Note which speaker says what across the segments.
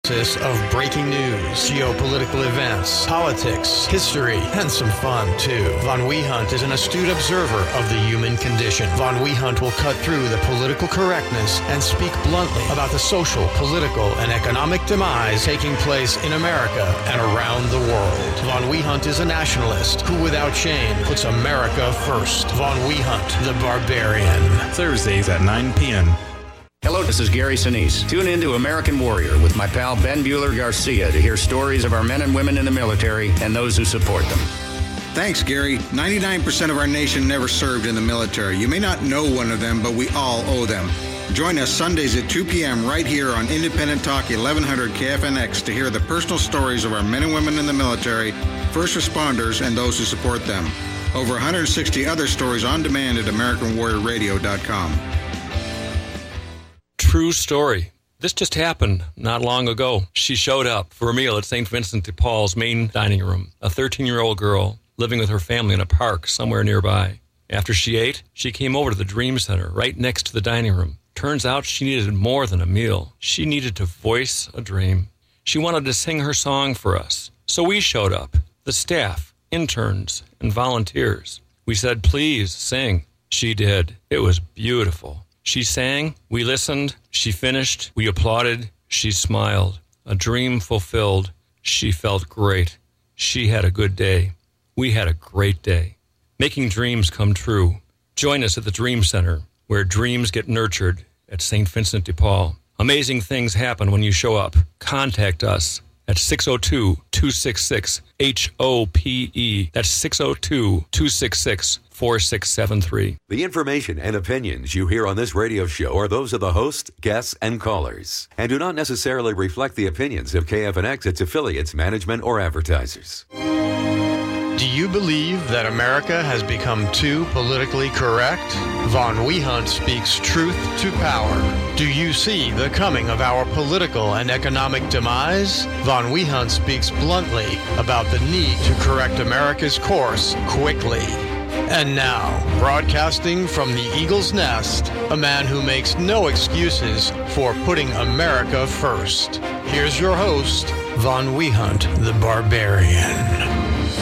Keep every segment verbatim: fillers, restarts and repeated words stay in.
Speaker 1: of breaking news, geopolitical events, politics, history, and some fun, too. Von Wehunt is an astute observer of the human condition. Von Wehunt will cut through the political correctness and speak bluntly about the social, political, and economic demise taking place in America and around the world. Von Wehunt is a nationalist who, without shame, puts America first. Von Wehunt, the Barbarian.
Speaker 2: Thursdays at nine p.m.
Speaker 3: Hello, this is Gary Sinise. Tune in to American Warrior with my pal Ben Bueller Garcia to hear stories of our men and women in the military and those who support them.
Speaker 4: Thanks, Gary. ninety-nine percent of our nation never served in the military. You may not know one of them, but we all owe them. Join us Sundays at two p.m. right here on Independent Talk eleven hundred K F N X to hear the personal stories of our men and women in the military, first responders, and those who support them. Over one hundred sixty other stories on demand at American Warrior Radio dot com.
Speaker 5: True story. This just happened not long ago. She showed up for a meal at Saint Vincent de Paul's main dining room, a thirteen-year-old girl living with her family in a park somewhere nearby. After she ate, she came over to the Dream Center right next to the dining room. Turns out she needed more than a meal. She needed to voice a dream. She wanted to sing her song for us. So we showed up, the staff, interns, and volunteers. We said, please sing. She did. It was beautiful. She sang, we listened, she finished, we applauded, she smiled. A dream fulfilled. She felt great. She had a good day. We had a great day. Making dreams come true. Join us at the Dream Center, where dreams get nurtured at Saint Vincent de Paul. Amazing things happen when you show up. Contact us at six oh two, two six six, H O P E. That's six oh two, two six six, four six seven three.
Speaker 6: The information and opinions you hear on this radio show are those of the host, guests, and callers, and do not necessarily reflect the opinions of K F N X, its affiliates, management, or advertisers.
Speaker 1: Do you believe that America has become too politically correct? Von Wehunt speaks truth to power. Do you see the coming of our political and economic demise? Von Wehunt speaks bluntly about the need to correct America's course quickly. And now, broadcasting from the Eagle's Nest, a man who makes no excuses for putting America first. Here's your host, Von Wehunt, the Barbarian.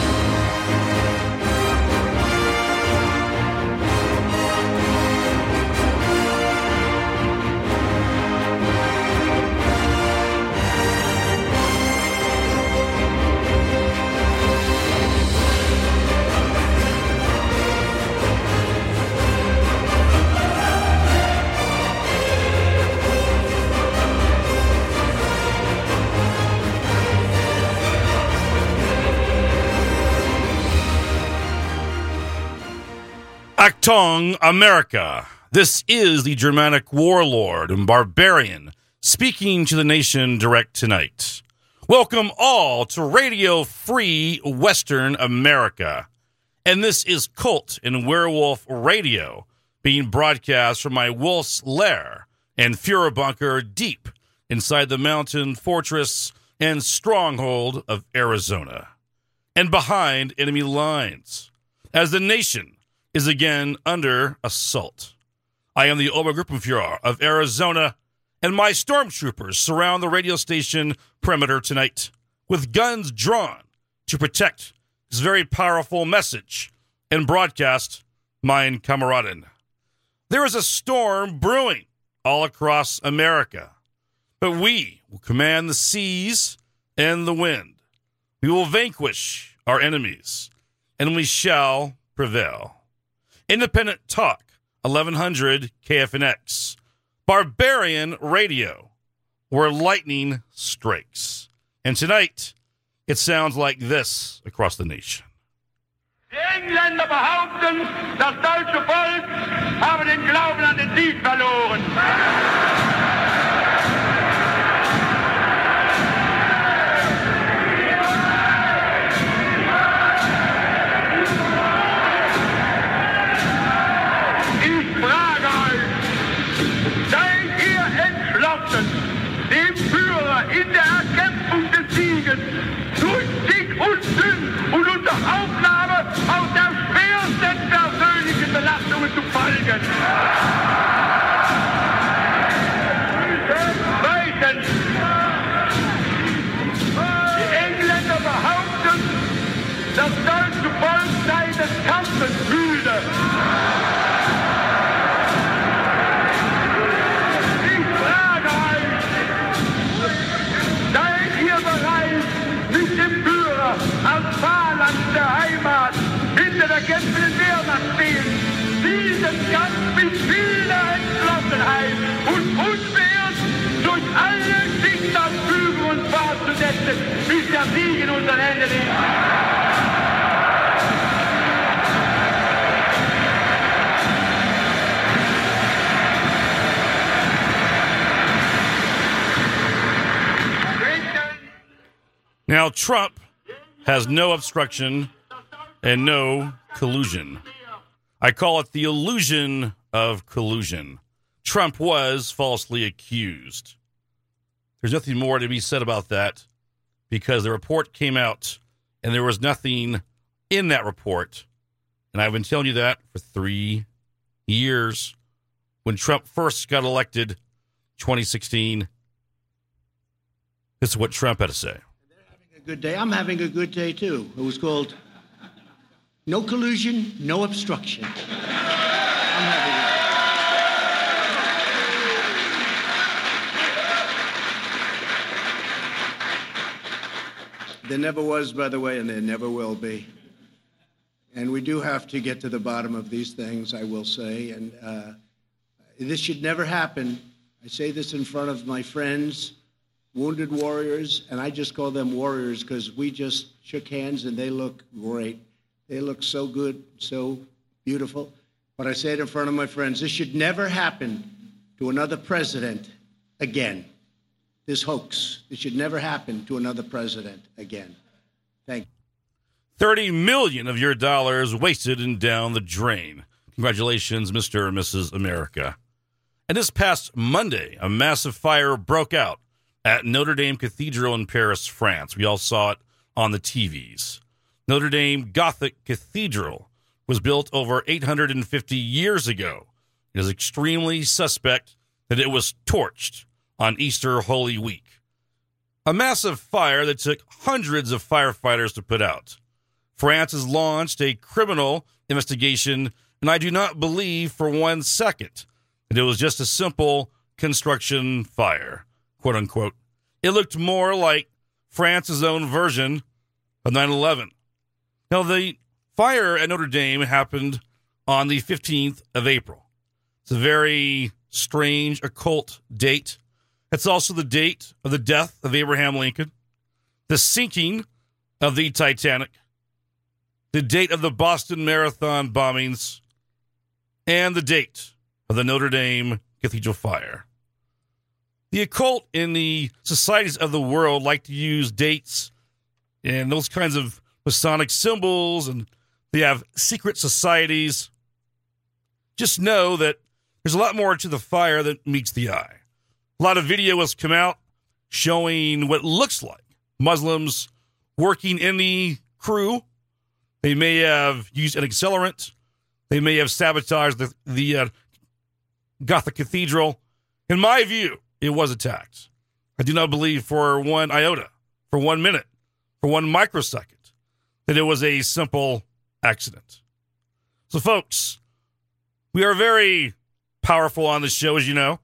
Speaker 7: Achtung, America. This is the Germanic warlord and barbarian speaking to the nation direct tonight. Welcome all to Radio Free Western America. And this is Cult and Werewolf Radio, being broadcast from my Wolf's Lair and Führer bunker deep inside the mountain fortress and stronghold of Arizona, and behind enemy lines, as the nation is again under assault. I am the Obergruppenführer of Arizona, and my stormtroopers surround the radio station perimeter tonight with guns drawn to protect this very powerful message and broadcast Mein Kameraden. There is a storm brewing all across America, but we will command the seas and the wind. We will vanquish our enemies, and we shall prevail. Independent Talk, eleven hundred K F N X. Barbarian Radio, where lightning strikes. And tonight, it sounds like this across the nation.
Speaker 8: Die Engländer behaupten, das deutsche Volk habe den Glauben an den Sieg verloren. Dem Führer in der Erkämpfung des Sieges durch dick und dünn und unter Aufnahme aus der schwersten persönlichen Belastungen zu folgen. unseren Händen liegt.
Speaker 7: Now, Trump has no obstruction and no collusion. I call it the illusion of collusion. Trump was falsely accused. There's nothing more to be said about that because the report came out and there was nothing in that report. And I've been telling you that for three years. When Trump first got elected, twenty sixteen, this is what Trump had to say.
Speaker 9: Good day. I'm having a good day, too. It was called No Collusion, No Obstruction. I'm having a There never was, by the way, and there never will be. And we do have to get to the bottom of these things, I will say. And uh, this should never happen. I say this in front of my friends, wounded warriors, and I just call them warriors because we just shook hands and they look great. They look so good, so beautiful. But I say it in front of my friends, this should never happen to another president again. This hoax, this should never happen to another president again. Thank you.
Speaker 7: thirty million of your dollars wasted and down the drain. Congratulations, Mister and Missus America. And this past Monday, a massive fire broke out at Notre Dame Cathedral in Paris, France. We all saw it on the T Vs. Notre Dame Gothic Cathedral was built over eight hundred fifty years ago. It is extremely suspect that it was torched on Easter Holy Week. A massive fire that took hundreds of firefighters to put out. France has launched a criminal investigation, and I do not believe for one second that it was just a simple construction fire, quote unquote. It looked more like France's own version of nine eleven. Now, the fire at Notre Dame happened on the fifteenth of April. It's a very strange occult date. It's also the date of the death of Abraham Lincoln, the sinking of the Titanic, the date of the Boston Marathon bombings, and the date of the Notre Dame Cathedral fire. The occult in the societies of the world like to use dates and those kinds of Masonic symbols, and they have secret societies. Just know that there's a lot more to the fire than meets the eye. A lot of video has come out showing what looks like Muslims working in the crew. They may have used an accelerant. They may have sabotaged the, the uh, Gothic Cathedral. In my view, it was attacked. I do not believe for one iota, for one minute, for one microsecond, that it was a simple accident. So, folks, we are very powerful on this show, as you know.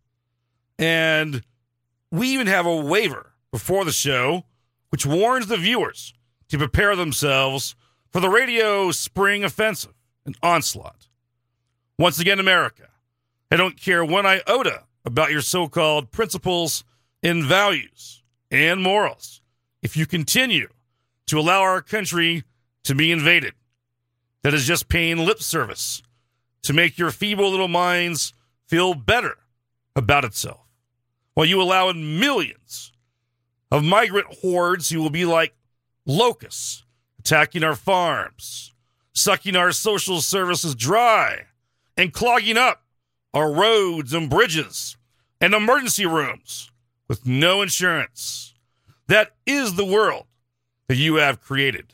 Speaker 7: And we even have a waiver before the show, which warns the viewers to prepare themselves for the radio spring offensive and onslaught. Once again, America, I don't care one iota about your so-called principles and values and morals if you continue to allow our country to be invaded. That is just paying lip service to make your feeble little minds feel better about itself, while you allow in millions of migrant hordes who will be like locusts attacking our farms, sucking our social services dry, and clogging up our roads and bridges and emergency rooms with no insurance. That is the world that you have created.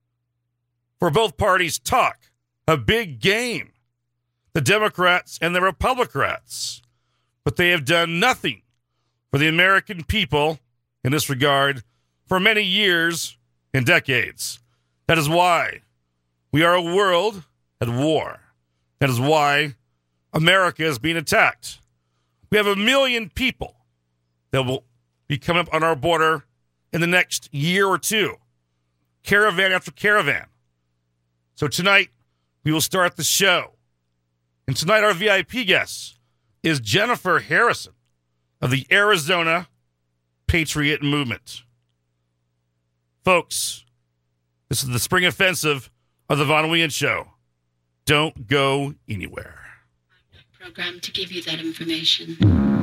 Speaker 7: For both parties talk a big game, the Democrats and the Republicans, but they have done nothing for the American people in this regard for many years and decades. That is why we are a world at war. That is why America is being attacked. We have a million people that will be coming up on our border in the next year or two, caravan after caravan. So tonight, we will start the show. And tonight, our V I P guest is Jennifer Harrison of the Arizona Patriot Movement. Folks, this is the spring offensive of the Von Wien Show. Don't go anywhere.
Speaker 10: I'm not programmed to give you that information.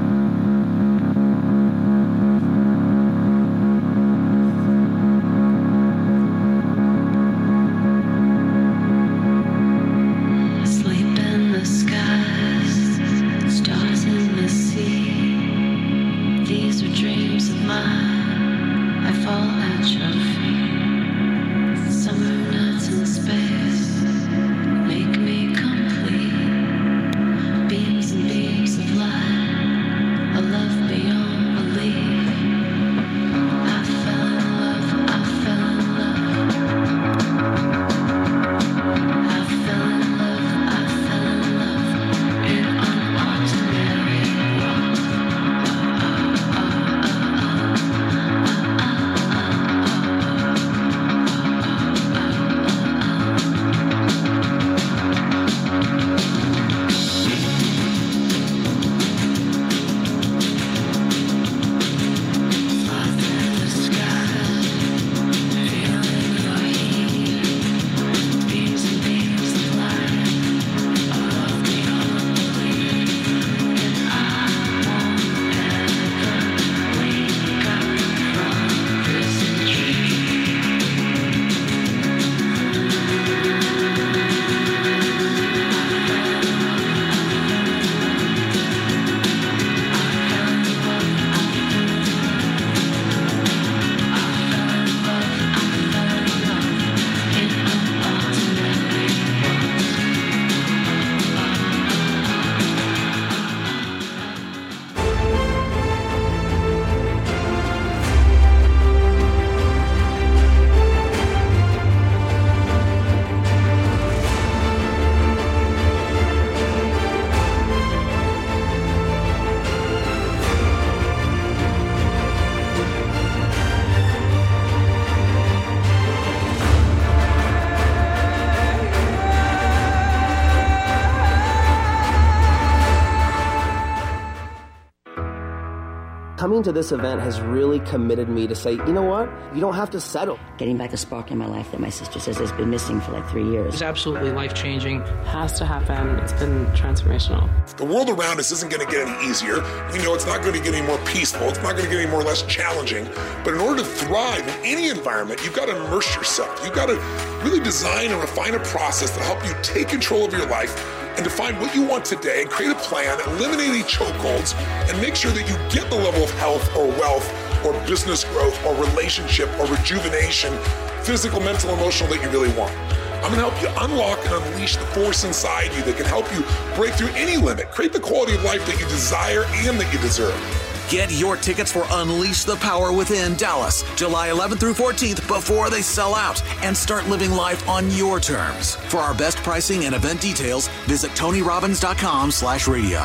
Speaker 11: Coming to this event has really committed me to say, you know what? You don't have to settle.
Speaker 12: Getting back a spark in my life that my sister says has been missing for like three years.
Speaker 13: It's absolutely life-changing. Has to happen. It's been transformational.
Speaker 14: The world around us isn't going to get any easier. We know it's not going to get any more peaceful. It's not going to get any more less challenging. But in order to thrive in any environment, you've got to immerse yourself. You've got to really design and refine a process that help you take control of your life and define what you want today and create a plan, eliminate any chokeholds, and make sure that you get the level of health or wealth or business growth or relationship or rejuvenation, physical, mental, emotional, that you really want. I'm gonna help you unlock and unleash the force inside you that can help you break through any limit, create the quality of life that you desire and that you deserve.
Speaker 15: Get your tickets for Unleash the Power Within Dallas, July eleventh through fourteenth before they sell out, and start living life on your terms. For our best pricing and event details, visit TonyRobbins.com slash radio.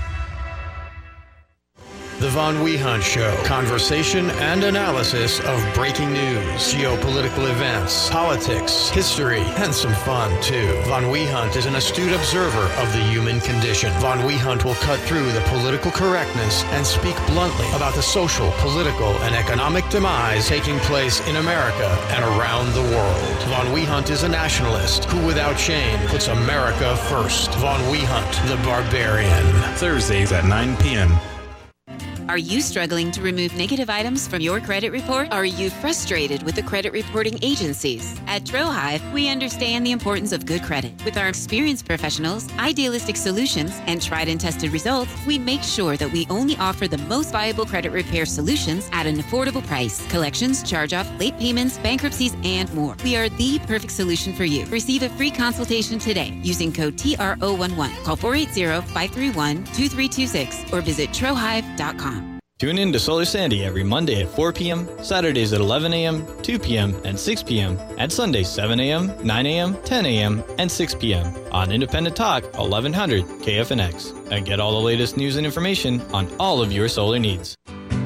Speaker 1: The Von Wiehunt Show. Conversation and analysis of breaking news, geopolitical events, politics, history, and some fun, too. Von Wiehunt is an astute observer of the human condition. Von Wiehunt will cut through the political correctness and speak bluntly about the social, political, and economic demise taking place in America and around the world. Von Wiehunt is a nationalist who, without shame, puts America first. Von Wiehunt, the Barbarian.
Speaker 2: Thursdays at nine p.m.
Speaker 16: Are you struggling to remove negative items from your credit report? Are you frustrated with the credit reporting agencies? At TroHive, we understand the importance of good credit. With our experienced professionals, idealistic solutions, and tried and tested results, we make sure that we only offer the most viable credit repair solutions at an affordable price. Collections, charge-off, late payments, bankruptcies, and more. We are the perfect solution for you. Receive a free consultation today using code T R O eleven. Call four eight zero, five three one, two three two six or visit trohive dot com.
Speaker 17: Tune in to Solar Sandy every Monday at four p.m., Saturdays at eleven a.m., two p.m., and six p.m., and Sundays seven a.m., nine a.m., ten a.m., and six p.m. on Independent Talk eleven hundred K F N X. And get all the latest news and information on all of your solar needs.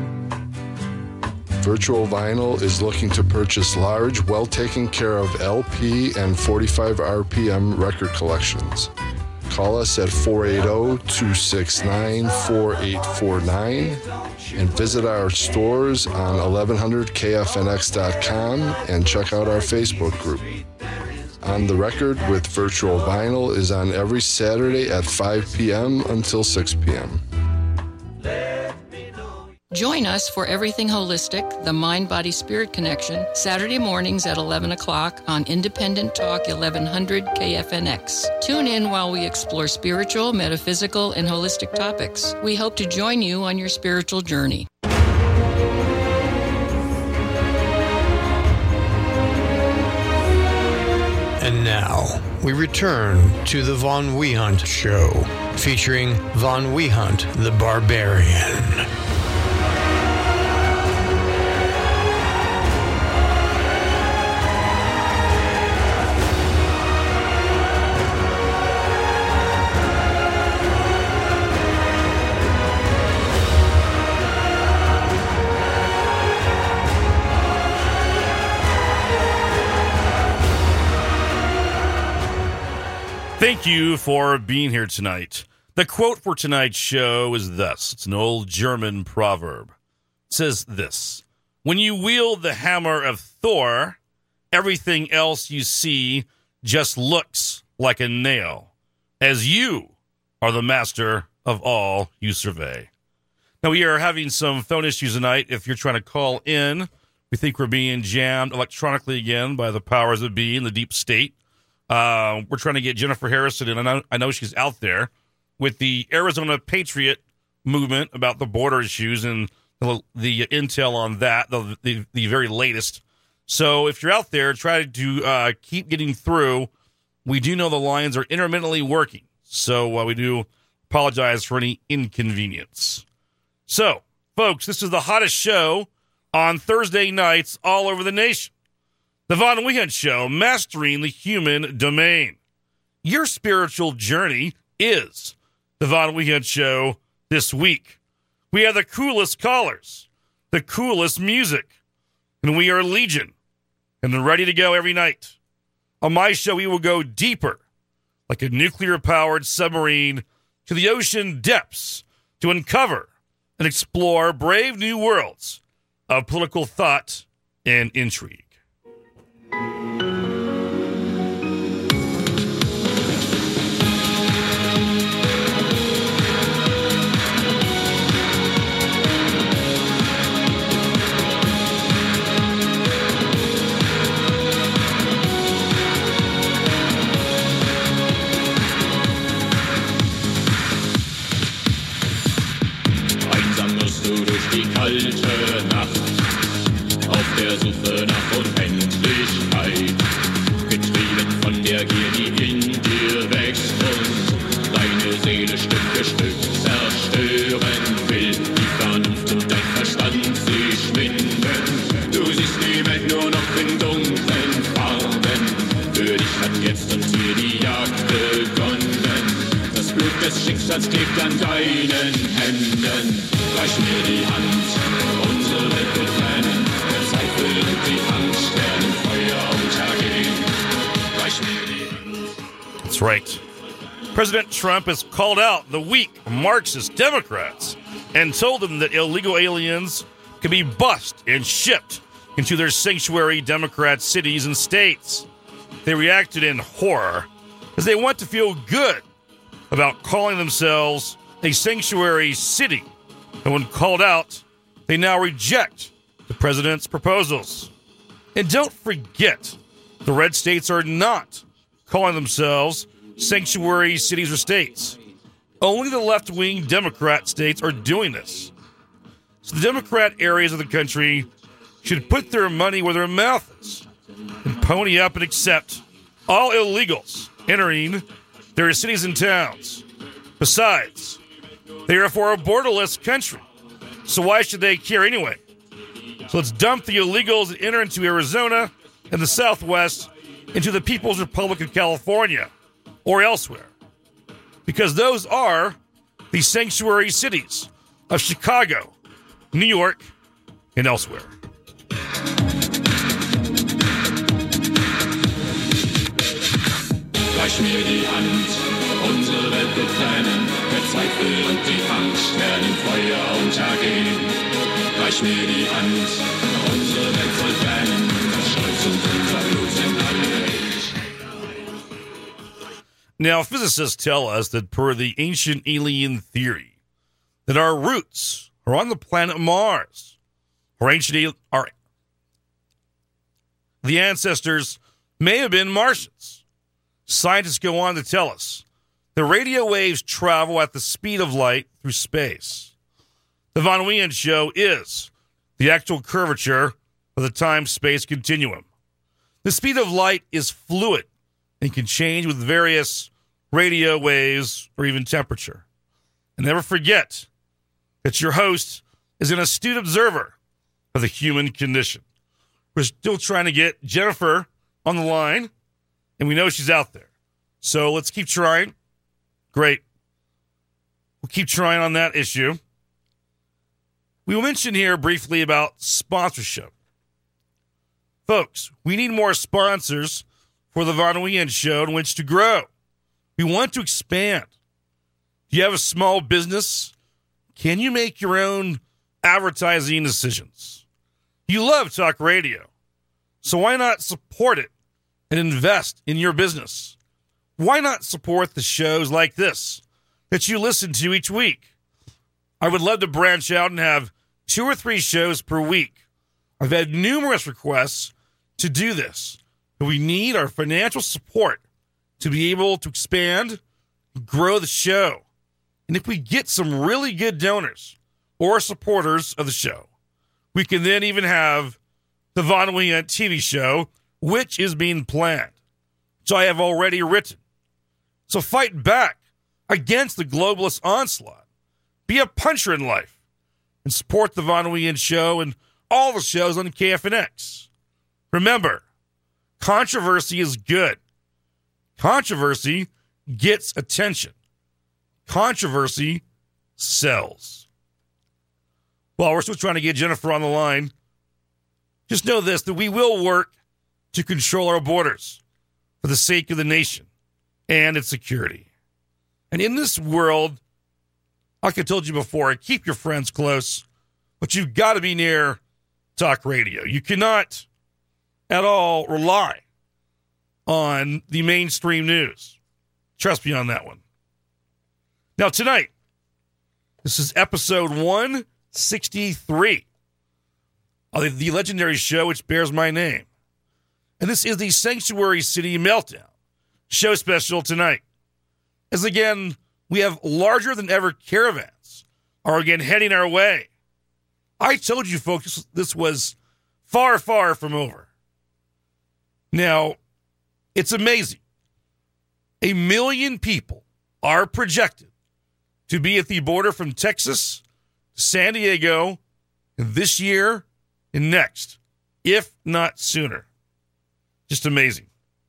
Speaker 18: Virtual Vinyl is looking to purchase large, well taken care of L P and forty-five R P M record collections. call us at four eight zero, two six nine, four eight four nine and visit our stores on eleven hundred K F N X dot com and check out our Facebook group. On the Record with Virtual Vinyl is on every Saturday at five p.m. until six p.m.
Speaker 19: Join us for Everything Holistic, the Mind, Body, Spirit Connection, Saturday mornings at eleven o'clock on Independent Talk eleven hundred K F N X. Tune in while we explore spiritual, metaphysical, and holistic topics. We hope to join you on your spiritual journey.
Speaker 1: And now, we return to the Von Wehunt Show, featuring Von Wehunt the Barbarian.
Speaker 7: Thank you for being here tonight. The quote for tonight's show is thus. It's an old German proverb. It says this: when you wield the hammer of Thor, everything else you see just looks like a nail, as you are the master of all you survey. Now, we are having some phone issues tonight. If you're trying to call in, we think we're being jammed electronically again by the powers that be in the deep state. Uh, we're trying to get Jennifer Harrison, and I know, I know she's out there with the Arizona Patriot movement about the border issues and the, the intel on that, the, the the very latest. So if you're out there, try to uh, keep getting through. We do know the lines are intermittently working, so uh, we do apologize for any inconvenience. So, folks, this is the hottest show on Thursday nights all over the nation. The Von Wehunt Show, Mastering the Human Domain. Your spiritual journey is the Von Wehunt Show this week. We have the coolest callers, the coolest music, and we are legion and ready to go every night. On my show, we will go deeper, like a nuclear-powered submarine, to the ocean depths to uncover and explore brave new worlds of political thought and intrigue.
Speaker 20: Die kalte Nacht, auf der Suche nach Unendlichkeit, getrieben von der Gier, die in dir wächst und deine Seele Stück für Stück zerstören will. Die Vernunft und dein Verstand, sie schwinden. Du siehst die Welt nur noch in dunklen Farben. Für dich hat jetzt und hier die Jagd begonnen. Das Blut des Schicksals klebt an deinen Händen. Reich mir die Hand, unsere Welt wird brennen, der Zweifel und die Angst werden Feuer untergehen. Reich mir die Hand.
Speaker 7: That's right. President Trump has called out the weak Marxist Democrats and told them that illegal aliens can be bussed and shipped into their sanctuary Democrat cities and states. They reacted in horror as they want to feel good about calling themselves a sanctuary city. And when called out, they now reject the president's proposals. And don't forget, the red states are not calling themselves sanctuary cities or states. Only the left-wing Democrat states are doing this. So the Democrat areas of the country should put their money where their mouth is and pony up and accept all illegals entering their cities and towns. Besides, they are for a borderless country, so why should they care anyway? So let's dump the illegals that enter into Arizona and the Southwest into the People's Republic of California or elsewhere, because those are the sanctuary cities of Chicago, New York, and elsewhere.
Speaker 20: Reich mir die Hand, Unsere Welt wird brennen, der Zweifel und die Angst werden im Feuer untergehen. Reich mir die Hand, unsere Welt soll brennen, das Stolz und unser Blut sind alle ewig.
Speaker 7: Now, physicists tell us that per the ancient alien theory, that our roots are on the planet Mars. Our ancient, our, the ancestors may have been Martians. Scientists go on to tell us the radio waves travel at the speed of light through space. The Von Wien Show is the actual curvature of the time-space continuum. The speed of light is fluid and can change with various radio waves or even temperature. And never forget that your host is an astute observer of the human condition. We're still trying to get Jennifer on the line, and we know she's out there. So let's keep trying. Great. We'll keep trying on that issue. We will mention here briefly about sponsorship. Folks, we need more sponsors for the Von Wien Show in which to grow. We want to expand. Do you have a small business? Can you make your own advertising decisions? You love talk radio, so why not support it and invest in your business? Why not support the shows like this that you listen to each week? I would love to branch out and have two or three shows per week. I've had numerous requests to do this, but we need our financial support to be able to expand, grow the show. And if we get some really good donors or supporters of the show, we can then even have the Von Wien T V show, which is being planned, which I have already written. So fight back against the globalist onslaught. Be a puncher in life and support the Von Wien Show and all the shows on K F N X. Remember, controversy is good. Controversy gets attention. Controversy sells. Well, we're still trying to get Jennifer on the line. Just know this, that we will work to control our borders for the sake of the nation and its security. And in this world, like I told you before, keep your friends close, but you've got to be near talk radio. You cannot at all rely on the mainstream news. Trust me on that one. Now, tonight, this is episode one sixty-three of the legendary show which bears my name. And this is the Sanctuary City Meltdown show special tonight. As again, we have larger than ever caravans are again heading our way. I told you folks this was far, far from over. Now, it's amazing. A million people are projected to be at the border from Texas to San Diego this year and next, if not sooner. Just amazing.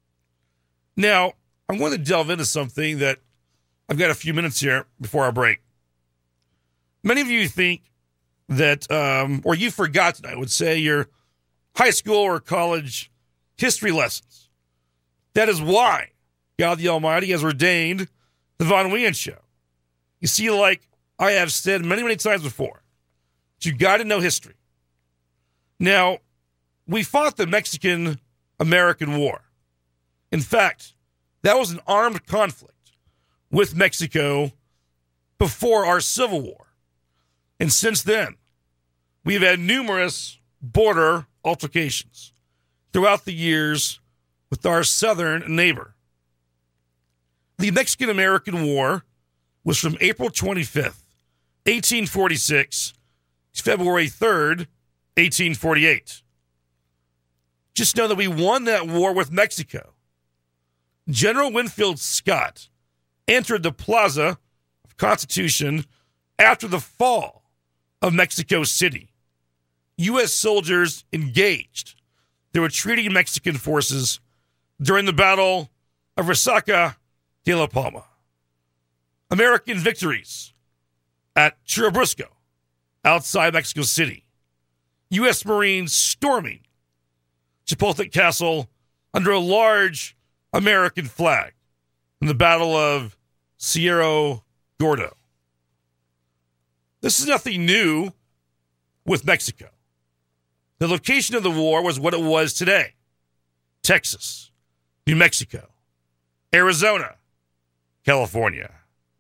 Speaker 7: Now, I'm going to delve into something that I've got a few minutes here before our break. Many of you think that, um, or you forgot tonight, I would say, your high school or college history lessons. That is why God the Almighty has ordained the Von Wien Show. You see, like I have said many, many times before, you got to know history. Now, we fought the Mexican-American War. In fact, that was an armed conflict with Mexico before our Civil War. And since then, we've had numerous border altercations throughout the years with our southern neighbor. The Mexican-American War was from April twenty-fifth, eighteen forty-six to February third, eighteen forty-eight. Just know that we won that war with Mexico. General Winfield Scott entered the Plaza of Constitution after the fall of Mexico City. U S soldiers engaged the retreating Mexican forces during the Battle of Resaca de la Palma. American victories at Churubusco, outside Mexico City. U S Marines storming Chapultepec Castle under a large American flag in the Battle of Cerro Gordo. This is nothing new with Mexico. The location of the war was what it was today. Texas, New Mexico, Arizona, California.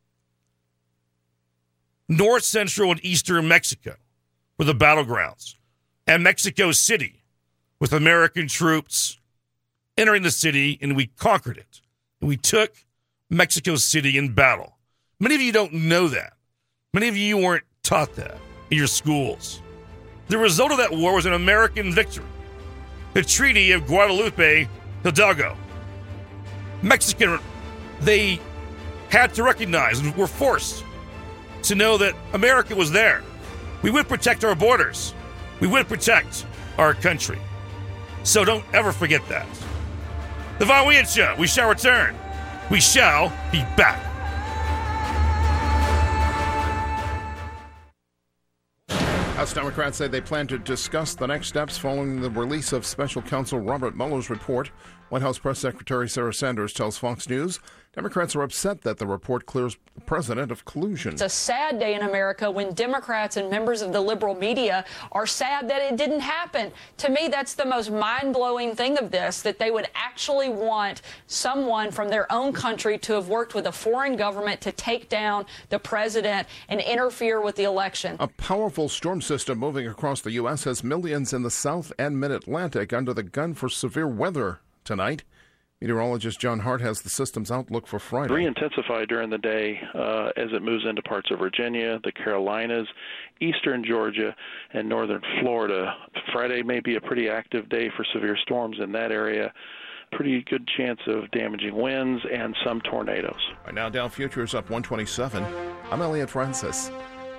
Speaker 7: North, central, and eastern Mexico were the battlegrounds. And Mexico City, with American troops entering the city, and we conquered it. And we took Mexico City in battle. Many of you don't know that. Many of you weren't taught that in your schools. The result of that war was an American victory. The Treaty of Guadalupe Hidalgo. Mexican, they had to recognize and were forced to know that America was there. We would protect our borders. We would protect our country. So don't ever forget that. The Von Weehan Show, we shall return. We shall be back.
Speaker 21: House Democrats say they plan to discuss the next steps following the release of Special Counsel Robert Mueller's report. White House Press Secretary Sarah Sanders tells Fox News Democrats are upset that the report clears the president of collusion.
Speaker 22: It's a sad day in America when Democrats and members of the liberal media are sad that it didn't happen. To me, that's the most mind-blowing thing of this, that they would actually want someone from their own country to have worked with a foreign government to take down the president and interfere with the election.
Speaker 21: A powerful storm system moving across the U S has millions in the South and Mid-Atlantic under the gun for severe weather tonight. Meteorologist John Hart has the system's outlook for Friday.
Speaker 23: Re-intensify during the day uh, as it moves into parts of Virginia, the Carolinas, eastern Georgia, and northern Florida. Friday may be a pretty active day for severe storms in that area. Pretty good chance of damaging winds and some tornadoes.
Speaker 21: Right now, Dow Futures up one twenty-seven. I'm Elliot Francis.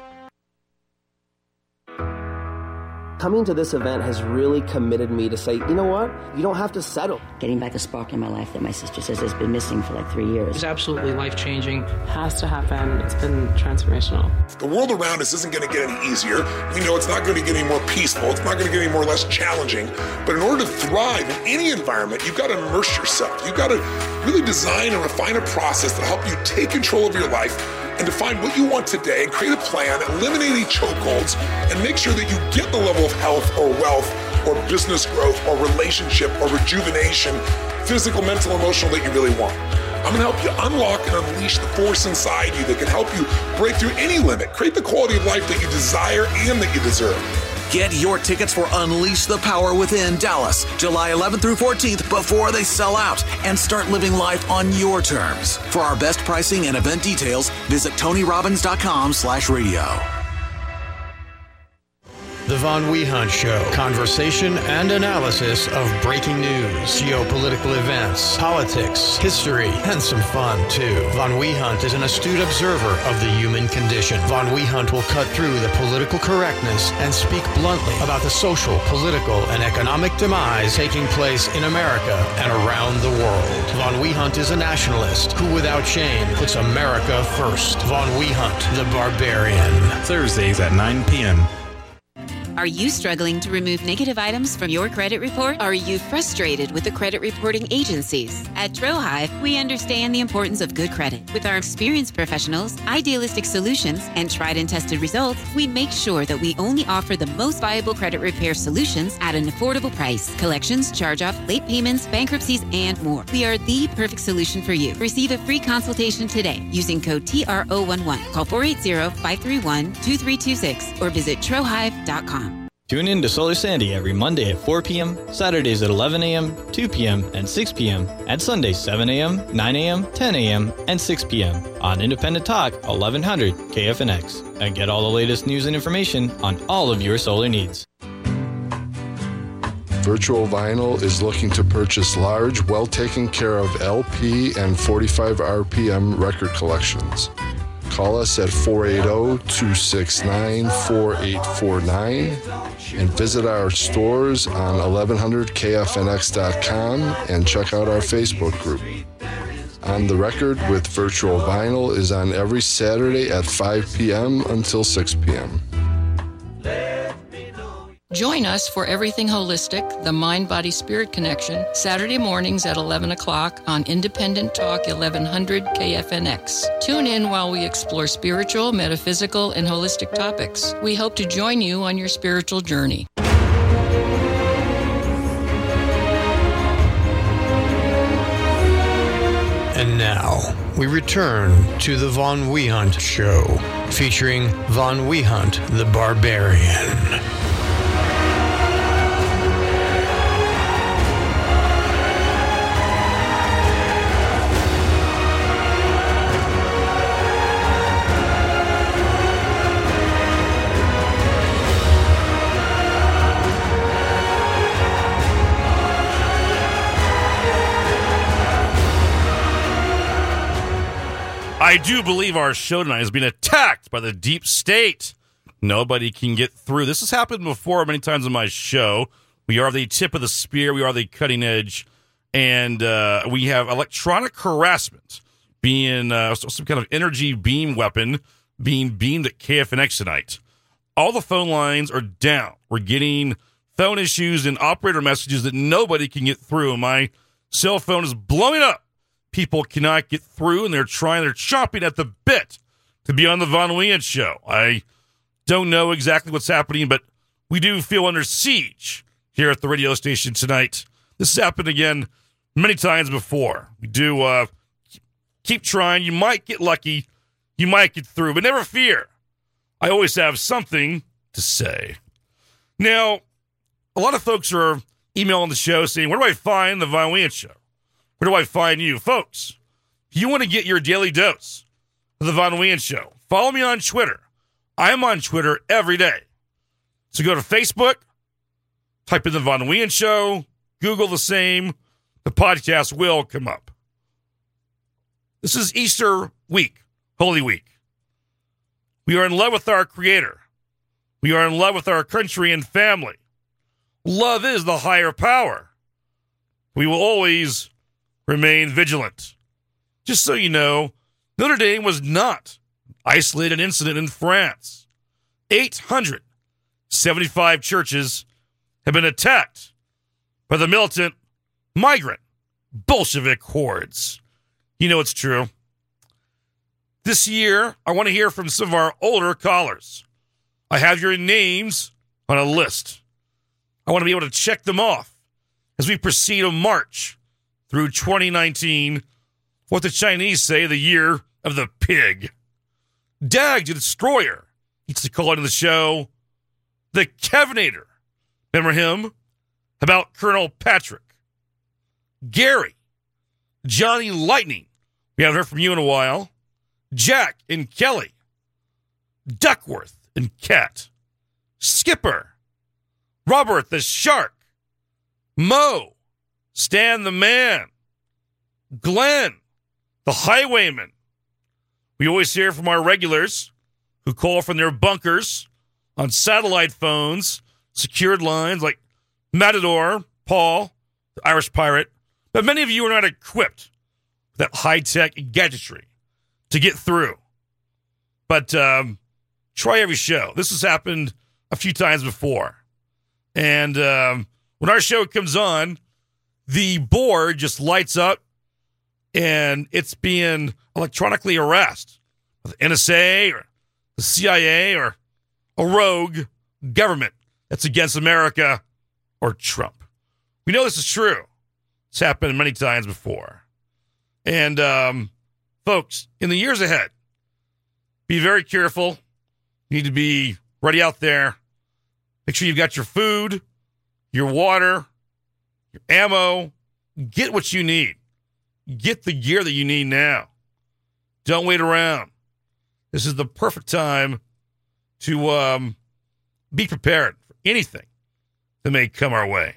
Speaker 11: Coming to this event has really committed me to say, you know what? You don't have to settle.
Speaker 12: Getting back the spark in my life that my sister says has been missing for like three years.
Speaker 13: It's absolutely life-changing. Has to happen. It's been transformational.
Speaker 14: The world around us isn't going to get any easier. We know it's not going to get any more peaceful. It's not going to get any more less challenging. But in order to thrive in any environment, you've got to immerse yourself. You've got to really design and refine a process that help you take control of your life and define what you want today and create a plan, eliminate any chokeholds, and make sure that you get the level of health or wealth or business growth or relationship or rejuvenation, physical, mental, emotional, that you really want. I'm going to help you unlock and unleash the force inside you that can help you break through any limit, create the quality of life that you desire and that you deserve.
Speaker 15: Get your tickets for Unleash the Power Within Dallas, July eleventh through fourteenth before they sell out, and start living life on your terms. For our best pricing and event details, visit TonyRobbins.com slash radio.
Speaker 1: The Von Weehan Show. Conversation and analysis of breaking news, geopolitical events, politics, history, and some fun, too. Von Weehan is an astute observer of the human condition. Von Weehan will cut through the political correctness and speak bluntly about the social, political, and economic demise taking place in America and around the world. Von Weehan is a nationalist who, without shame, puts America first. Von Weehan, the Barbarian.
Speaker 2: Thursdays at nine p.m.
Speaker 16: Are you struggling to remove negative items from your credit report? Are you frustrated with the credit reporting agencies? At TrowHive, we understand the importance of good credit. With our experienced professionals, idealistic solutions, and tried and tested results, we make sure that we only offer the most viable credit repair solutions at an affordable price. Collections, charge-off, late payments, bankruptcies, and more. We are the perfect solution for you. Receive a free consultation today using code T R O eleven. Call four eight zero, five three one, two three two six or visit trowhive dot com.
Speaker 17: Tune in to Solar Sandy every Monday at four p.m., Saturdays at eleven a.m., two p.m., and six p.m., and Sundays seven a.m., nine a.m., ten a.m., and six p.m. on Independent Talk eleven hundred K F N X. And get all the latest news and information on all of your solar needs.
Speaker 18: Virtual Vinyl is looking to purchase large, well-taken care of L P and forty-five R P M record collections. Call us at four eight zero, two six nine, four eight four nine and visit our stores on eleven hundred K F N X dot com and check out our Facebook group. On the Record with Virtual Vinyl is on every Saturday at five p.m. until six p.m.
Speaker 19: Join us for Everything Holistic, the Mind Body Spirit Connection, Saturday mornings at eleven o'clock on Independent Talk eleven hundred K F N X. Tune in while we explore spiritual, metaphysical, and holistic topics. We hope to join you on your spiritual journey.
Speaker 1: And now, we return to the Von Wehunt Show, featuring Von Wehunt the Barbarian.
Speaker 7: I do believe our show tonight has been attacked by the deep state. Nobody can get through. This has happened before many times on my show. We are the tip of the spear. We are the cutting edge. And uh, we have electronic harassment being uh, some kind of energy beam weapon being beamed at K F N X tonight. All the phone lines are down. We're getting phone issues and operator messages that nobody can get through. My cell phone is blowing up. People cannot get through, and they're trying, they're chomping at the bit to be on the Von Wehunt Show. I don't know exactly what's happening, but we do feel under siege here at the radio station tonight. This has happened again many times before. We do uh, keep trying. You might get lucky. You might get through, but never fear. I always have something to say. Now, a lot of folks are emailing the show saying, where do I find the Von Wehunt Show? Where do I find you? Folks, if you want to get your daily dose of the Von Wehunt Show, follow me on Twitter. I'm on Twitter every day. So go to Facebook, type in the Von Wehunt Show, Google the same. The podcast will come up. This is Easter week, Holy Week. We are in love with our Creator. We are in love with our country and family. Love is the higher power. We will always remain vigilant. Just so you know, Notre Dame was not an isolated incident in France. eight hundred seventy-five churches have been attacked by the militant, migrant, Bolshevik hordes. You know it's true. This year, I want to hear from some of our older callers. I have your names on a list. I want to be able to check them off as we proceed a march through twenty nineteen, what the Chinese say, the year of the pig. Dag the Destroyer used to call into the show the Kevinator. Remember him? About Colonel Patrick. Gary. Johnny Lightning. We haven't heard from you in a while. Jack and Kelly. Duckworth and Cat. Skipper. Robert the Shark. Mo. Stan the Man, Glenn, the Highwayman. We always hear from our regulars who call from their bunkers on satellite phones, secured lines like Matador, Paul, the Irish Pirate. But many of you are not equipped with that high-tech gadgetry to get through. But um, try every show. This has happened a few times before. And um, when our show comes on, the board just lights up, and it's being electronically harassed with the N S A or the C I A or a rogue government that's against America or Trump. We know this is true. It's happened many times before. And, um, folks, in the years ahead, be very careful. You need to be ready out there. Make sure you've got your food, your water, your ammo. Get what you need. Get the gear that you need now. Don't wait around. This is the perfect time to um, be prepared for anything that may come our way.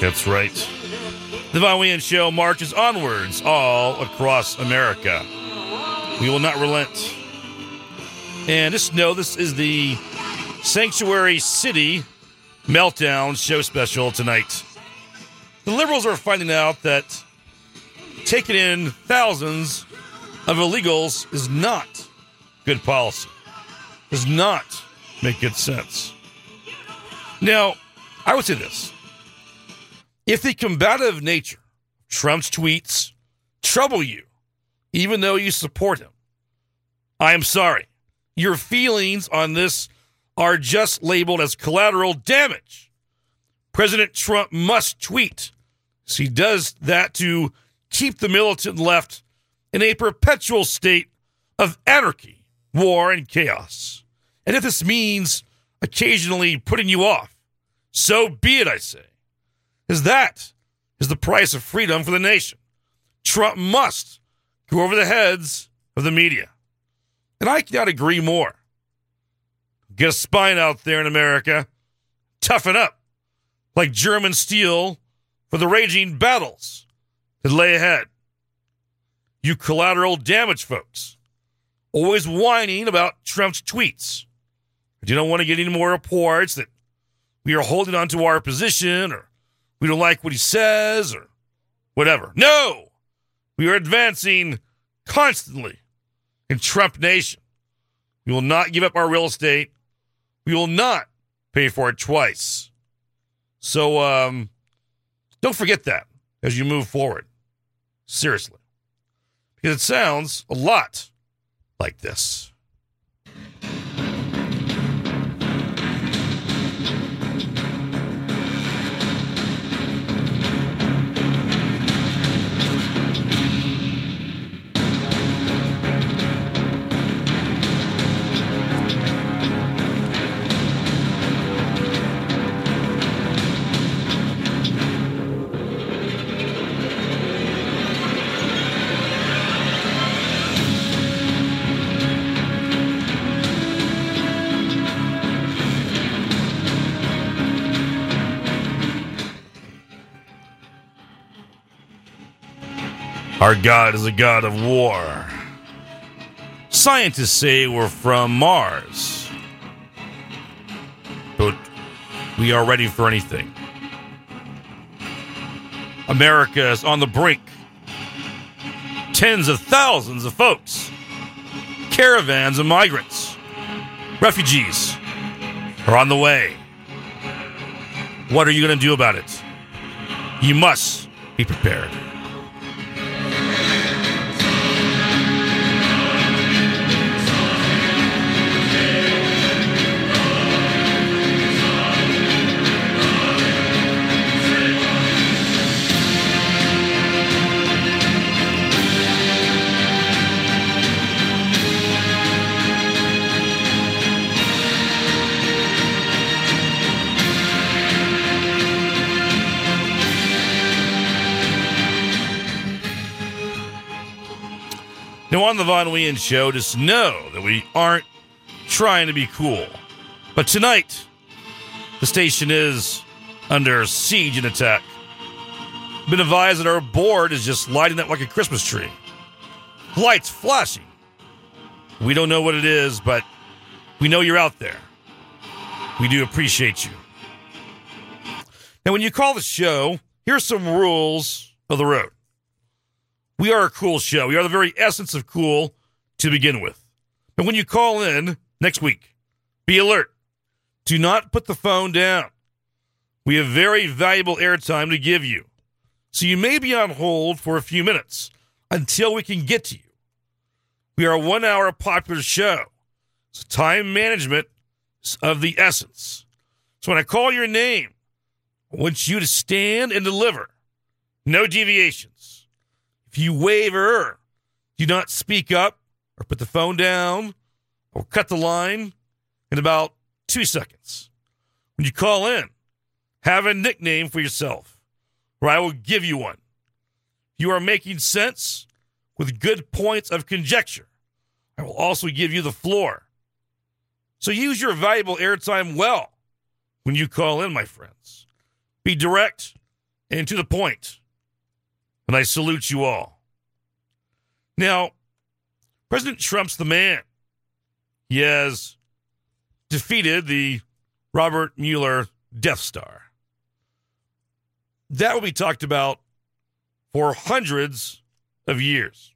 Speaker 7: That's right. The Von Weehan Show marches onwards all across America. We will not relent. And just know this is the Sanctuary City Meltdown show special tonight. The liberals are finding out that taking in thousands of illegals is not good policy. Does not make good sense. Now, I would say this. If the combative nature of Trump's tweets trouble you, even though you support him, I am sorry. Your feelings on this are just labeled as collateral damage. President Trump must tweet. So he does that to keep the militant left in a perpetual state of anarchy, war, and chaos. And if this means occasionally putting you off, so be it, I say. Because that is the price of freedom for the nation. Trump must go over the heads of the media. And I cannot agree more. Get a spine out there in America. Toughen up like German steel for the raging battles that lay ahead. You collateral damage folks, always whining about Trump's tweets. But you don't want to get any more reports that we are holding on to our position or we don't like what he says or whatever. No! We are advancing constantly in Trump Nation. We will not give up our real estate. We will not pay for it twice. So um, don't forget that as you move forward. Seriously. Because it sounds a lot like this. Our God is a God of war. Scientists say we're from Mars. But we are ready for anything. America is on the brink. Tens of thousands of folks, caravans of migrants, refugees are on the way. What are you going to do about it? You must be prepared. Now, on the Von Weehan Show, just know that we aren't trying to be cool. But tonight, the station is under siege and attack. Been advised that our board is just lighting up like a Christmas tree. Lights flashing. We don't know what it is, but we know you're out there. We do appreciate you. Now, when you call the show, here's some rules of the road. We are a cool show. We are the very essence of cool to begin with. But when you call in next week, be alert. Do not put the phone down. We have very valuable airtime to give you. So you may be on hold for a few minutes until we can get to you. We are a one-hour popular show. So time management is of the essence. So when I call your name, I want you to stand and deliver. No deviations. If you waver, do not speak up or put the phone down or cut the line in about two seconds. When you call in, have a nickname for yourself, or I will give you one. If you are making sense with good points of conjecture, I will also give you the floor. So use your valuable airtime well when you call in, my friends. Be direct, and to the point. And I salute you all. Now, President Trump's the man. He has defeated the Robert Mueller Death Star. That will be talked about for hundreds of years.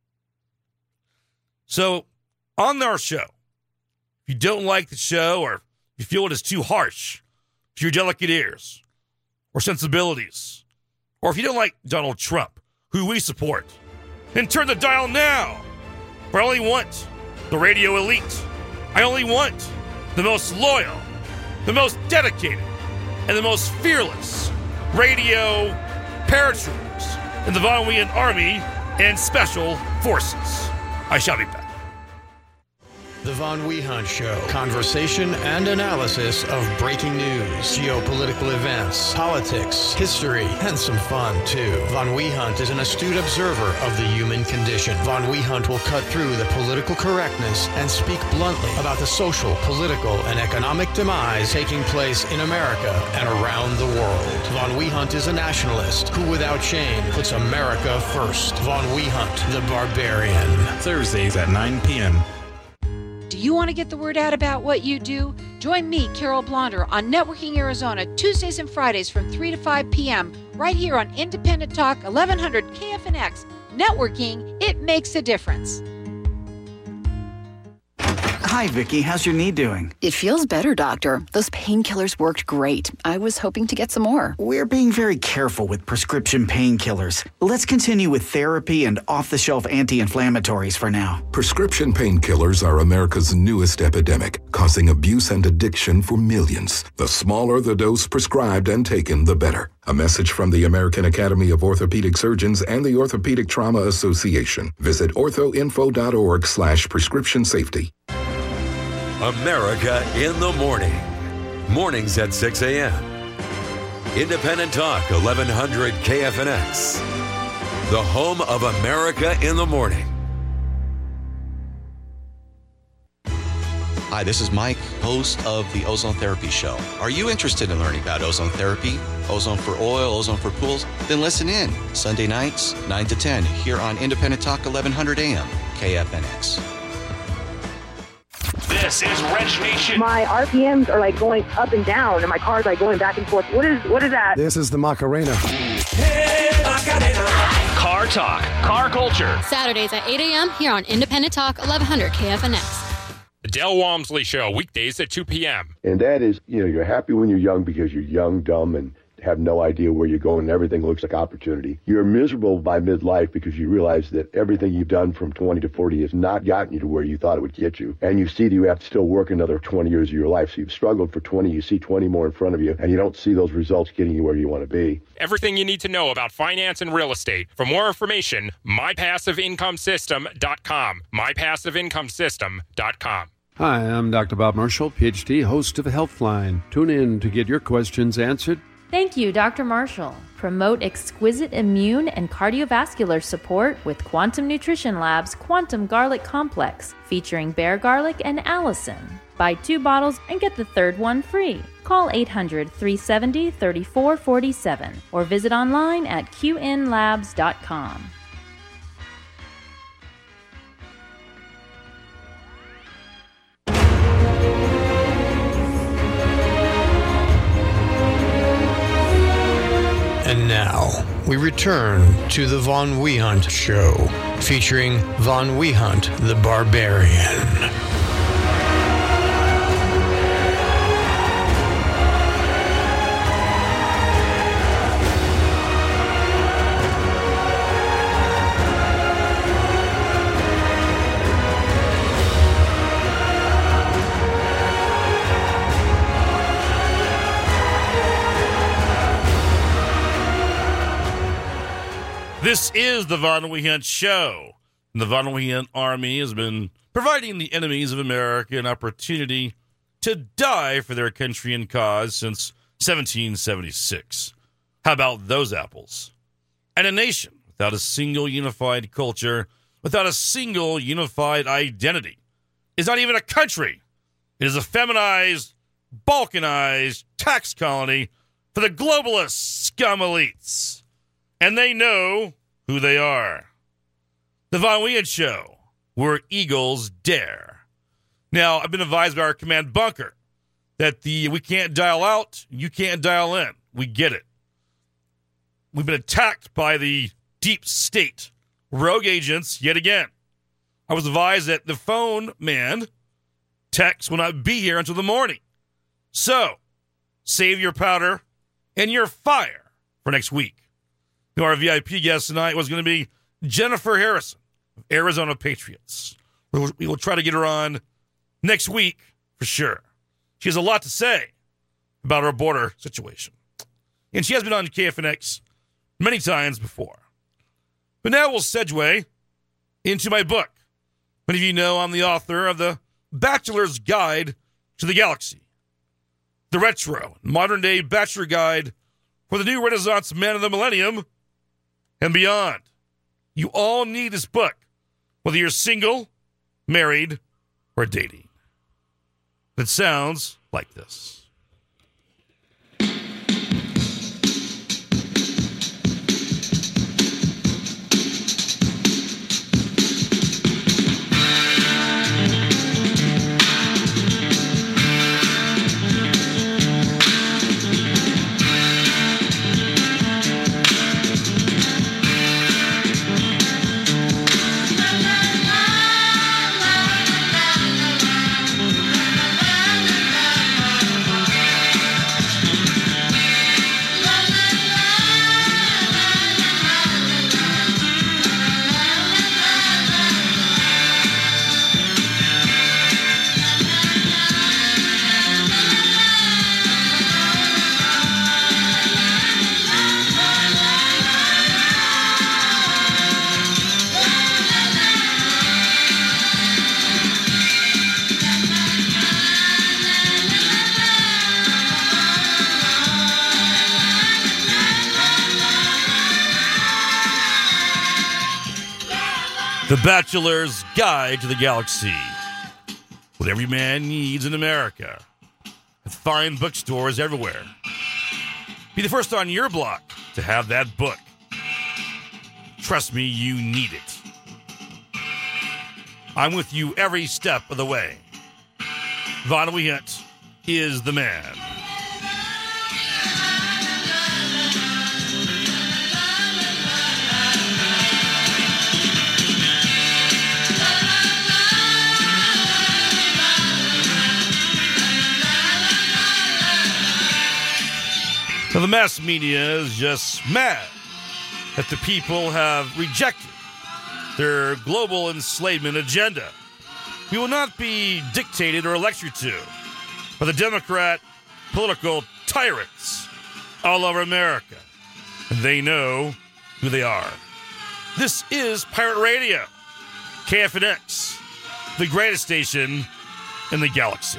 Speaker 7: So, on our show, if you don't like the show or you feel it is too harsh to your delicate ears or sensibilities, or if you don't like Donald Trump, who we support, then turn the dial now. For I only want the radio elite. I only want the most loyal, the most dedicated, and the most fearless radio paratroopers in the Von Wien Army and Special Forces. I shall be back.
Speaker 1: The Von Wehunt Show. Conversation and analysis of breaking news, geopolitical events, politics, history, and some fun, too. Von Wehunt is an astute observer of the human condition. Von Wehunt will cut through the political correctness and speak bluntly about the social, political, and economic demise taking place in America and around the world. Von Wehunt is a nationalist who, without shame, puts America first. Von Wehunt, the Barbarian.
Speaker 2: Thursdays at nine p.m.
Speaker 3: Do you want to get the word out about what you do? Join me, Carol Blonder, on Networking Arizona, Tuesdays and Fridays from three to five p.m., right here on Independent Talk, eleven hundred K F N X. Networking, it makes a difference.
Speaker 4: Hi, Vicki. How's your knee doing?
Speaker 5: It feels better, doctor. Those painkillers worked great. I was hoping to get some more.
Speaker 4: We're being very careful with prescription painkillers. Let's continue with therapy and off-the-shelf anti-inflammatories for now.
Speaker 24: Prescription painkillers are America's newest epidemic, causing abuse and addiction for millions. The smaller the dose prescribed and taken, the better. A message from the American Academy of Orthopedic Surgeons and the Orthopedic Trauma Association. Visit orthoinfo.org slash prescription safety.
Speaker 6: America in the morning. Mornings at six a.m. Independent Talk, eleven hundred K F N X. The home of America in the morning.
Speaker 25: Hi, this is Mike, host of the Ozone Therapy Show. Are you interested in learning about ozone therapy, ozone for oil, ozone for pools? Then listen in Sunday nights, nine to ten, here on Independent Talk, eleven hundred A M, K F N X.
Speaker 26: This is Wrench Nation.
Speaker 27: My R P Ms are like going up and down, and my car's like going back and forth. What is what is that?
Speaker 28: This is the Macarena.
Speaker 26: Hey, Macarena. Car talk, car culture.
Speaker 29: Saturdays at eight a.m. here on Independent Talk, eleven hundred K F N X.
Speaker 30: The Del Walmsley Show, weekdays at two p.m.
Speaker 31: And that is, you know, you're happy when you're young because you're young, dumb, and have no idea where you're going, and everything looks like opportunity. You're miserable by midlife because you realize that everything you've done from twenty to forty has not gotten you to where you thought it would get you. And you see that you have to still work another twenty years of your life. So you've struggled for twenty, you see twenty more in front of you, and you don't see those results getting you where you want to be.
Speaker 30: Everything you need to know about finance and real estate. For more information, my passive income system dot com. my passive income system dot com.
Speaker 32: Hi, I'm Doctor Bob Marshall, P H D, host of Healthline. Tune in to get your questions answered.
Speaker 33: Thank you, Doctor Marshall. Promote exquisite immune and cardiovascular support with Quantum Nutrition Lab's Quantum Garlic Complex, featuring bear garlic and allicin. Buy two bottles and get the third one free. Call eight hundred, three seven zero, three four four seven or visit online at q n labs dot com.
Speaker 1: And now, we return to the Von Wehunt Show, featuring Von Wehunt, the Barbarian.
Speaker 7: This is the Von Wehunt Show. The Von Wehunt Army has been providing the enemies of America an opportunity to die for their country and cause since seventeen seventy-six. How about those apples? And a nation without a single unified culture, without a single unified identity, is not even a country. It is a feminized, balkanized tax colony for the globalist scum elites. And they know who they are. The Von Wehan Show, where eagles dare. Now, I've been advised by our command bunker that the we can't dial out, you can't dial in. We get it. We've been attacked by the deep state rogue agents yet again. I was advised that the phone man text will not be here until the morning. So, save your powder and your fire for next week. You know, our V I P guest tonight was going to be Jennifer Harrison of Arizona Patriots. We'll, we will try to get her on next week for sure. She has a lot to say about our border situation. And she has been on K F N X many times before. But now we'll segue into my book. Many of you know I'm the author of The Bachelor's Guide to the Galaxy, the retro, modern-day bachelor guide for the new Renaissance man of the millennium and beyond. You all need this book, whether you're single, married, or dating. It sounds like this. The Bachelor's Guide to the Galaxy. What every man needs in America. At fine bookstores everywhere. Be the first on your block to have that book. Trust me, you need it. I'm with you every step of the way. Von Wehan is the man. Now, the mass media is just mad that the people have rejected their global enslavement agenda. We will not be dictated or lectured to by the Democrat political tyrants all over America. And they know who they are. This is Pirate Radio, K F N X, the greatest station in the galaxy.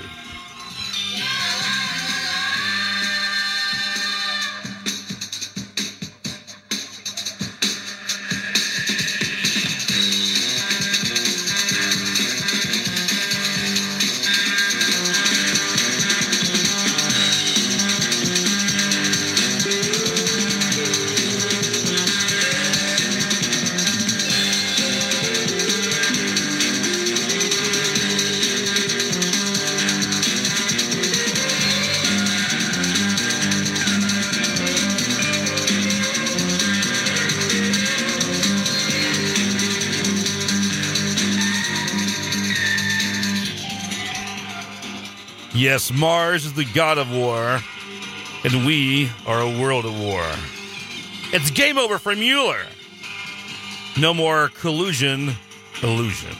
Speaker 7: Yes, Mars is the god of war, and we are a world at war. It's game over for Mueller. No more collusion, illusion.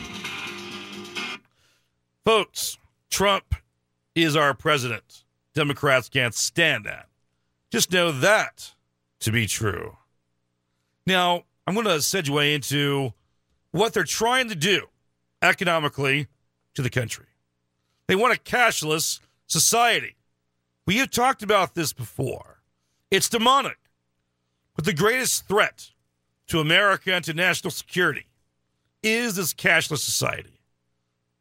Speaker 7: Folks, Trump is our president. Democrats can't stand that. Just know that to be true. Now, I'm going to segue into what they're trying to do economically to the country. They want a cashless society. We have talked about this before. It's demonic. But the greatest threat to America and to national security is this cashless society.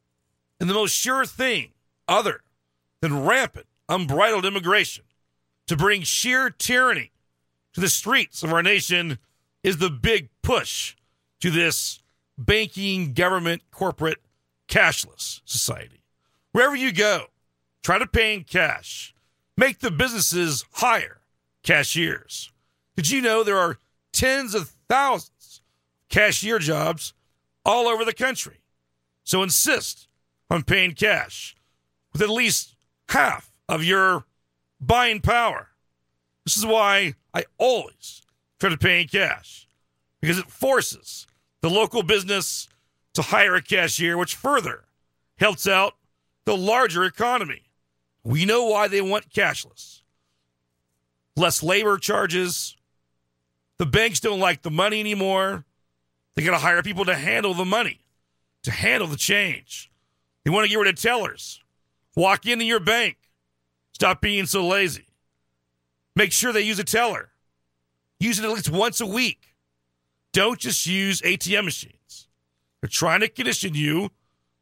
Speaker 7: And the most sure thing other than rampant, unbridled immigration to bring sheer tyranny to the streets of our nation is the big push to this banking, government, corporate, cashless society. Wherever you go, try to pay in cash. Make the businesses hire cashiers. Did you know there are tens of thousands of cashier jobs all over the country? So insist on paying cash with at least half of your buying power. This is why I always try to pay in cash, because it forces the local business to hire a cashier, which further helps out the larger economy. We know why they want cashless. Less labor charges. The banks don't like the money anymore. They got to hire people to handle the money, to handle the change. They want to get rid of tellers. Walk into your bank. Stop being so lazy. Make sure they use a teller. Use it at least once a week. Don't just use A T M machines. They're trying to condition you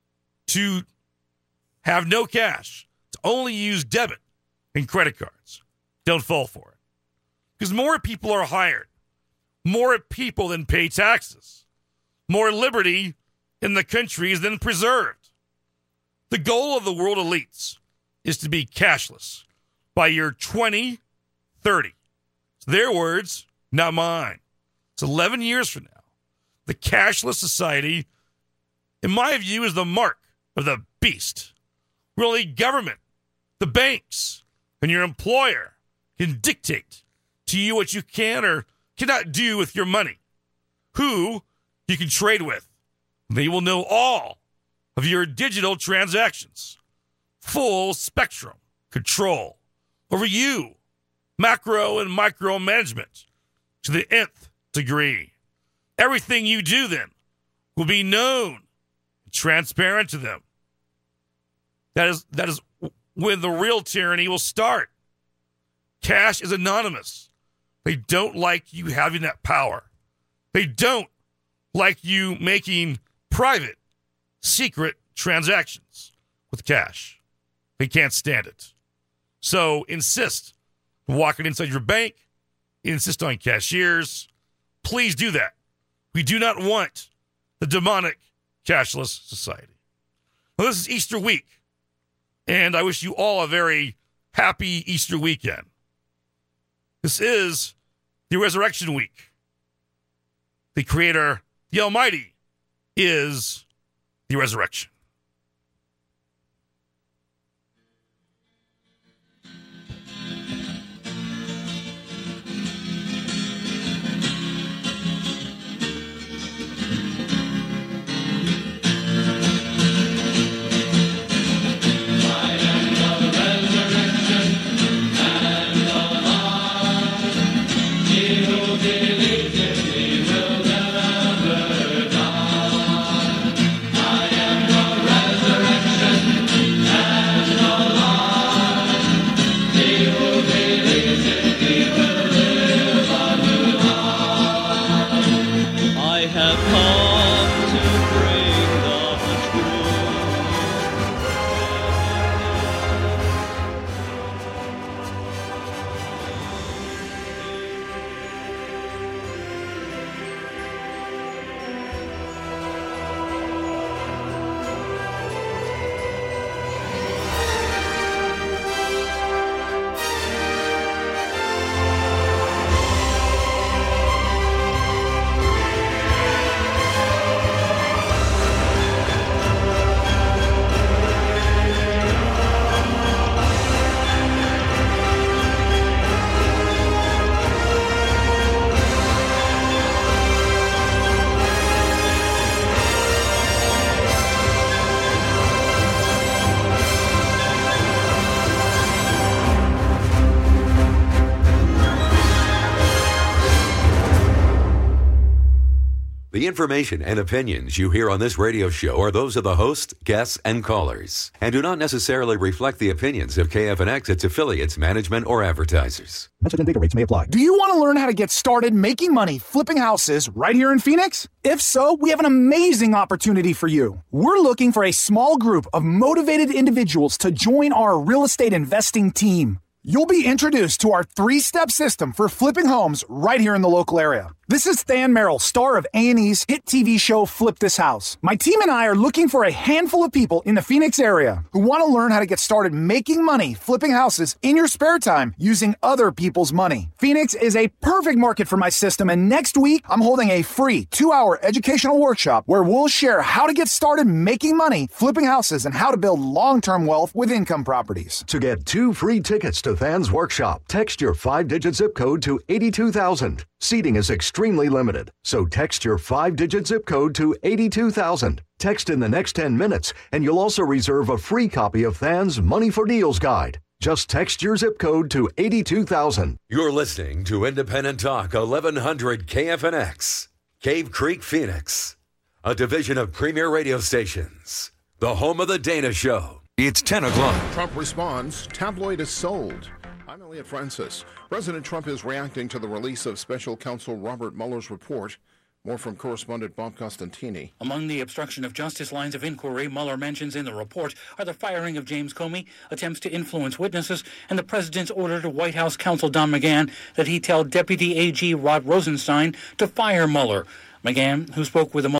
Speaker 7: to have no cash, to only use debit and credit cards. Don't fall for it. Because more people are hired. More people than pay taxes. More liberty in the country is then preserved. The goal of the world elites is to be cashless by year twenty thirty. It's their words, not mine. It's eleven years from now. The cashless society, in my view, is the mark of the beast. Really, government, the banks, and your employer can dictate to you what you can or cannot do with your money, who you can trade with. They will know all of your digital transactions. Full spectrum control over you. Macro and micro management to the nth degree. Everything you do then will be known and transparent to them. That is, that is when the real tyranny will start. Cash is anonymous. They don't like you having that power. They don't like you making private, secret transactions with cash. They can't stand it. So insist on walking inside your bank. Insist on cashiers. Please do that. We do not want the demonic cashless society. Well, this is Easter week, and I wish you all a very happy Easter weekend. This is the Resurrection Week. The Creator, the Almighty, is the resurrection.
Speaker 6: The information and opinions you hear on this radio show are those of the host, guests, and callers, and do not necessarily reflect the opinions of K F N X, its affiliates, management, or advertisers.
Speaker 8: Message and data rates may apply. Do you want to learn how to get started making money flipping houses right here in Phoenix? If so, we have an amazing opportunity for you. We're looking for a small group of motivated individuals to join our real estate investing team. You'll be introduced to our three-step system for flipping homes right here in the local area. This is Than Merrill, star of A and E's hit T V show Flip This House. My team and I are looking for a handful of people in the Phoenix area who want to learn how to get started making money flipping houses in your spare time using other people's money. Phoenix is a perfect market for my system, and next week I'm holding a free two-hour educational workshop where we'll share how to get started making money flipping houses and how to build long-term wealth with income properties.
Speaker 9: To get two free tickets to Than's workshop, text your five-digit zip code to eighty-two thousand. Seating is extremely limited, so text your five-digit zip code to eighty-two thousand. Text in the next ten minutes, and you'll also reserve a free copy of Than's Money for Deals Guide. Just text your zip code to eighty-two thousand.
Speaker 6: You're listening to Independent Talk eleven hundred K F N X, Cave Creek, Phoenix, a division of Premier Radio Stations, the home of the Dana Show. It's ten o'clock.
Speaker 10: Trump responds, tabloid is sold. I'm Elliot Francis. President Trump is reacting to the release of Special Counsel Robert Mueller's report. More from correspondent Bob Costantini.
Speaker 11: Among the obstruction of justice lines of inquiry Mueller mentions in the report are the firing of James Comey, attempts to influence witnesses, and the president's order to White House counsel Don McGahn that he tell Deputy A G Rod Rosenstein to fire Mueller. McGahn, who spoke with the